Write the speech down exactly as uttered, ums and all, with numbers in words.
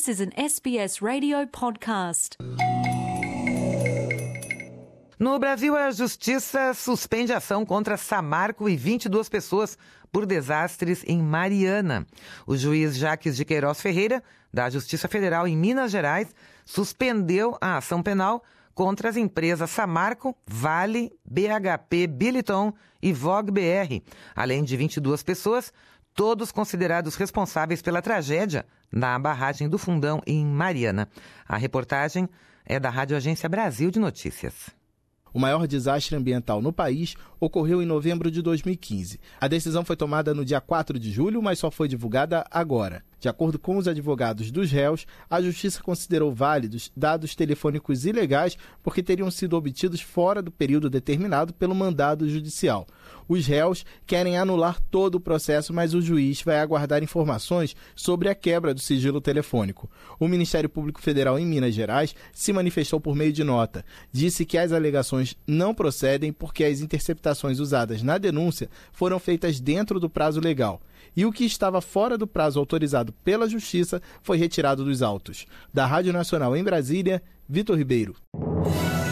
This is an S B S Radio podcast. No Brasil, a Justiça suspende a ação contra Samarco e vinte e duas pessoas por desastres em Mariana. O juiz Jaques de Queiroz Ferreira, da Justiça Federal em Minas Gerais, suspendeu a ação penal contra as empresas Samarco, Vale, B H P, Billiton e Vogue B R, além de vinte e duas pessoas, todos considerados responsáveis pela tragédia na barragem do Fundão, em Mariana. A reportagem é da Rádio Agência Brasil de Notícias. O maior desastre ambiental no país ocorreu em novembro de dois mil e quinze. A decisão foi tomada no dia quatro de julho, mas só foi divulgada agora. De acordo com os advogados dos réus, a Justiça considerou válidos dados telefônicos ilegais porque teriam sido obtidos fora do período determinado pelo mandado judicial. Os réus querem anular todo o processo, mas o juiz vai aguardar informações sobre a quebra do sigilo telefônico. O Ministério Público Federal em Minas Gerais se manifestou por meio de nota. Disse que as alegações não procedem porque as interceptações usadas na denúncia foram feitas dentro do prazo legal. E o que estava fora do prazo autorizado pela Justiça foi retirado dos autos. Da Rádio Nacional em Brasília, Vitor Ribeiro.